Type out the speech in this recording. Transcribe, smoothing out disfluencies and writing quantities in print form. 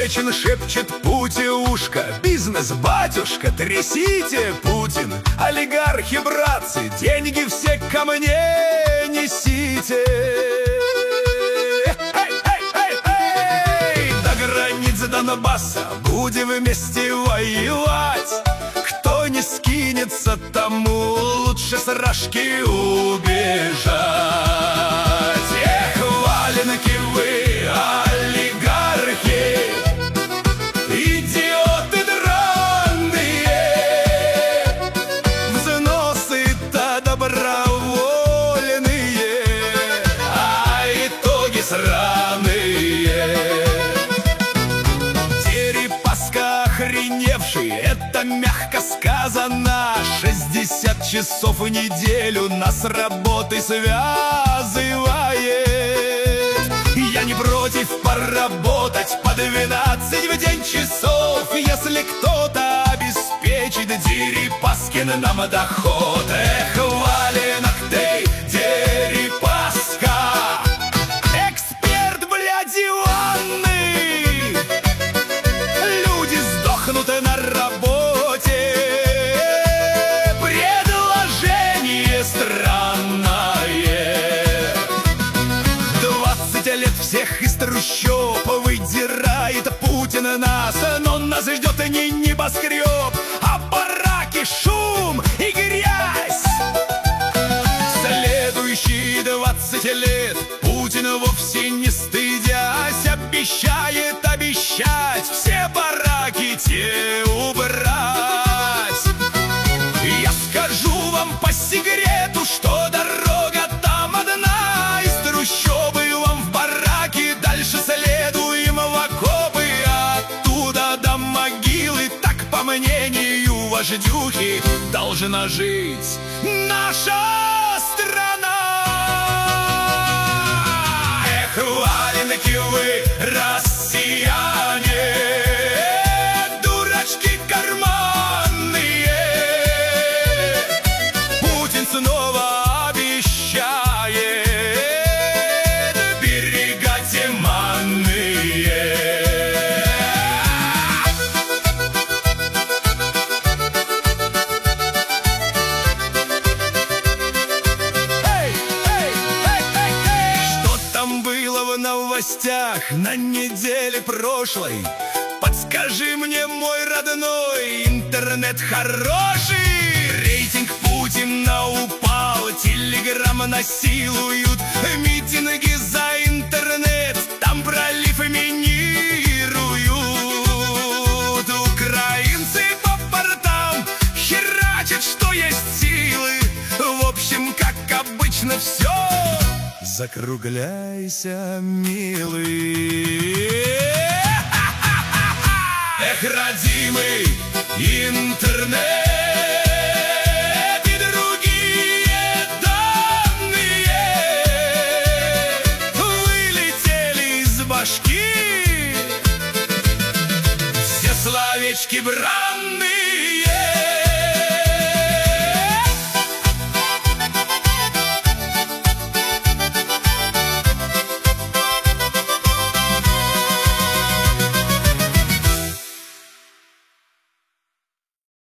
Встречен шепчет Путиушка: бизнес, батюшка, трясите, Путин. Олигархи, братцы, деньги все ко мне несите. До границ Донбасса будем вместе воевать. Кто не скинется, тому лучше с рожки убежать. Валенки вы, олигархи, идиоты драные, взносы-то добровольные, а итоги сраные. Дерипаска охреневший, это мягко сказано. 60 часов в неделю нас с работой связывает. Я не против поработать по 12 в день часов, если кто-то обеспечит Дерипаскин нам доход. Валенок ты, Дерипаска, эксперт, блядь, диванный. Люди сдохнут на работе, предложение странное. 20 лет всех из трущоб выдирает Путин нас, но нас ждет не небоскреб, а бараки, шум и грязь. Следующие 20 лет Путин, вовсе не стыдясь, обещает обещать все бараки те убрать. Я скажу вам по секрету, что дорога там одна. Из трущобы вам в бараки, дальше следуем в окопы, оттуда до могилы. Так, по мнению вождюхи, должна жить наша страна. Валенки вы, россияне, дурачки карманные. Путин снова обещает берега туманные. Что там было в новостях на неделе прошлой? Подскажи мне, мой родной, интернет хороший. Рейтинг Путина упал, телеграм насилуют, митинги за интернет, там пролив минируют. Украинцы по портам херачат, что есть силы. В общем, как обычно, все. Закругляйся, милый. Родимый интернет и другие данные вылетели из башки. Все словечки бранные.